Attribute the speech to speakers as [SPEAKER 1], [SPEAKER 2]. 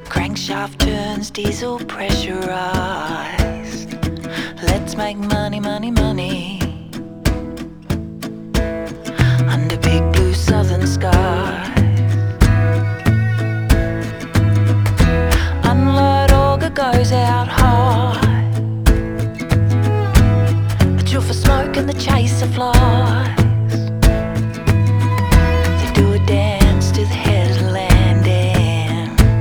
[SPEAKER 1] Crankshaft turns, diesel pressurized. Let's make money, money, money under big blue southern skies. Unload auger goes out high, but you're for smoke and the chaser flies.